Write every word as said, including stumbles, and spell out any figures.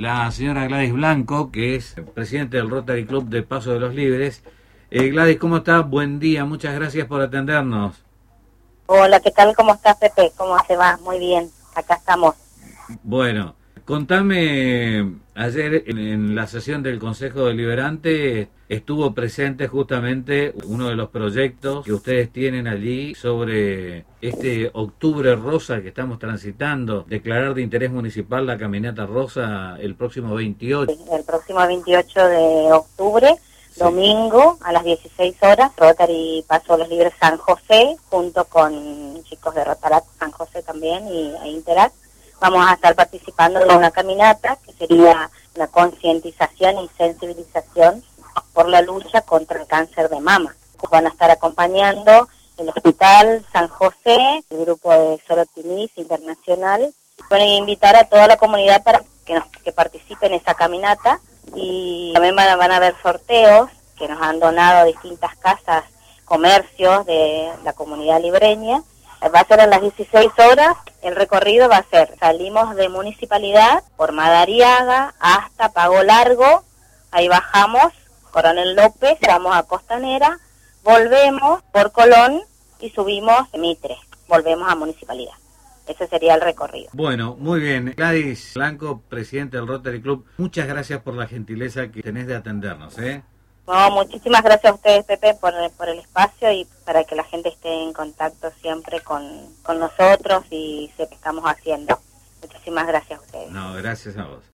la señora Gladys Blanco, que es presidente del Rotary Club de Paso de los Libres. Eh, Gladys, ¿cómo estás? Buen día, muchas gracias por atendernos. Hola, ¿qué tal? ¿Cómo estás, Pepe? ¿Cómo se va? Muy bien, acá estamos. Bueno, contame, ayer en, en la sesión del Consejo Deliberante estuvo presente justamente uno de los proyectos que ustedes tienen allí sobre este octubre rosa que estamos transitando, declarar de interés municipal la caminata rosa el próximo veintiocho. El próximo veintiocho de octubre, sí. Domingo, a las dieciséis horas, Rotary Paso de los Libres San José, junto con chicos de Rotaract San José también y e Interact. Vamos a estar participando de una caminata que sería la concientización y sensibilización por la lucha contra el cáncer de mama. Van a estar acompañando el Hospital San José, el grupo de Sorotinis Internacional. Bueno, y invitar a toda la comunidad para que, nos, que participe en esa caminata. Y también van a, van a haber sorteos que nos han donado distintas casas, comercios de la comunidad libreña. Va a ser a las dieciséis horas, el recorrido va a ser, salimos de Municipalidad por Madariaga hasta Pago Largo, ahí bajamos, Coronel López, vamos a Costanera, volvemos por Colón y subimos Mitre, volvemos a Municipalidad. Ese sería el recorrido. Bueno, muy bien. Gladys Blanco, presidente del Rotary Club, muchas gracias por la gentileza que tenés de atendernos, ¿eh? No, muchísimas gracias a ustedes, Pepe, por, por el espacio y para que la gente esté en contacto siempre con, con nosotros y sepa qué estamos haciendo. Muchísimas gracias a ustedes. No, gracias a vos.